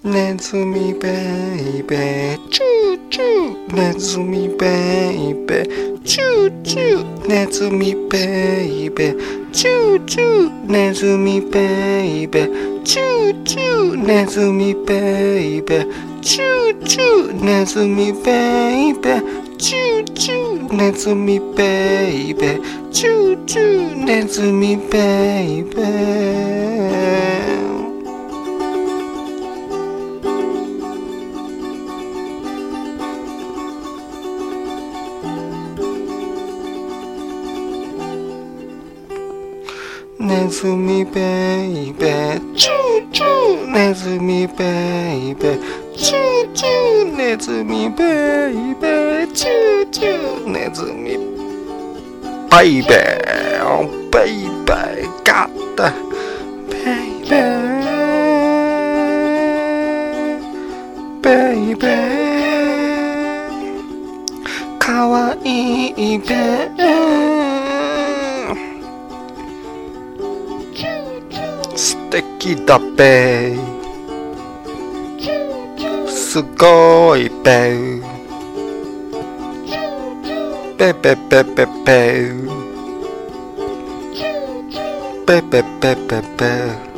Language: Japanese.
ネズミベイベーチューチューネズミベイベーチューチューネズミベイベーチューチューネズミベイベーチューチューネズミベイベーチューチューネズミベイベーチューチューネズミベイベーチューチューネズミベイベーネズミベイベーチューチューネズミベイベーチューチューネズミベイベーチューチューネズミベイベーベイベーガッタベイベーベイベーかわいいベー素敵だべすごいべべべべべべべべべべべ